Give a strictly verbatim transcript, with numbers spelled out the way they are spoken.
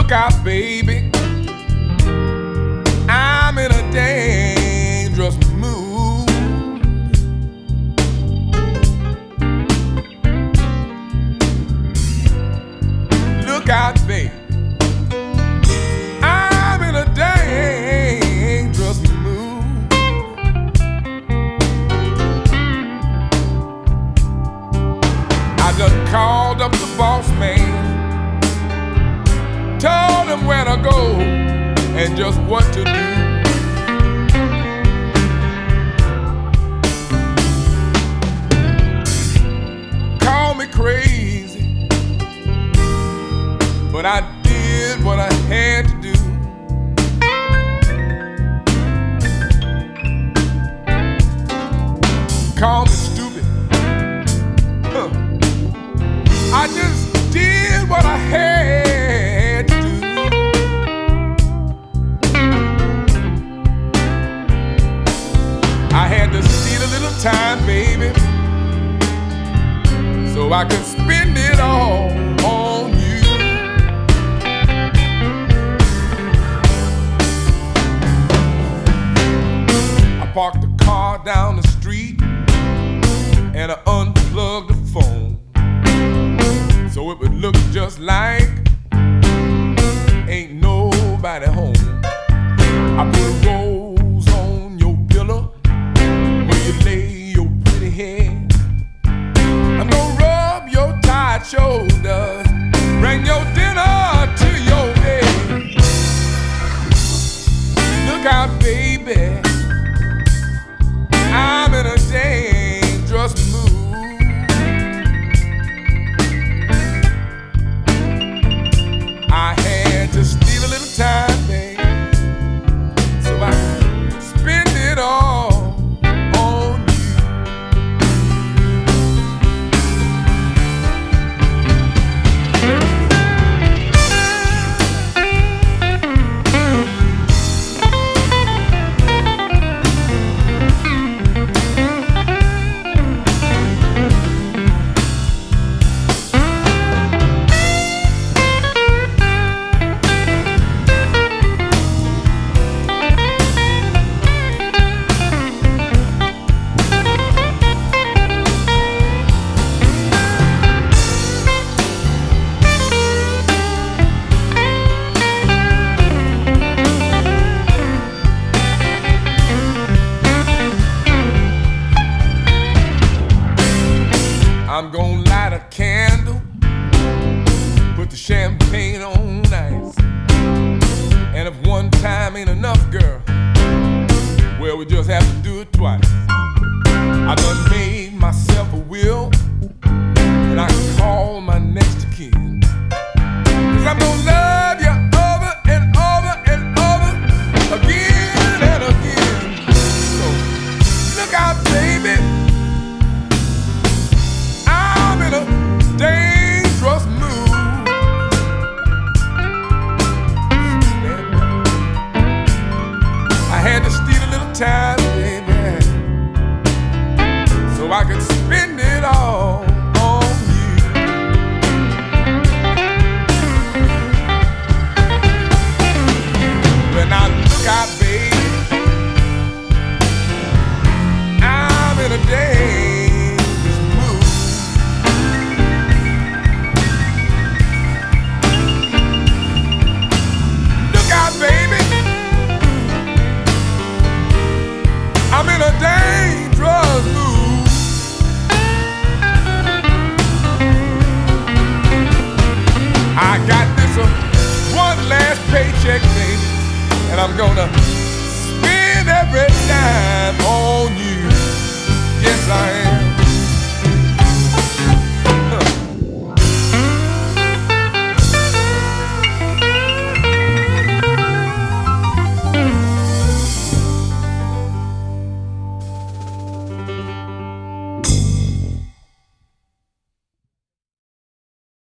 Look out, baby, I'm in a dangerous mood. Look out, baby, I'm in a dangerous mood. I done called up the boss man, told him where to go and just what to do. Call me crazy, but I did what I had to do. Call me stupid, huh. I just did what I had to do. I had to steal a little time, baby, so I could spend it all on you. I parked the car down the street and I unplugged the phone so it would look just like ain't nobody home. I put a rose on your pillow where you lay your pretty head. I'm gonna rub your tired shoulders, bring your dinner to your bed. Look out, baby, I'm in a dangerous mood. I had to steal a little time, baby, so I could spend it all on you. I'm gonna light a candle, put the champagne on ice, and if one time ain't enough, girl, well, we just have to do it twice. I done made myself a will, and I can call my next of kin, 'cause I'm gonna love you over and over and over again and again. So look out, baby, in a dangerous mood. I had to steal a little time, baby, so I could spend it all on you. When I look out, baby, I'm in a dangerous. I'm in a dangerous mood. I got this uh, one last paycheck, baby, and I'm gonna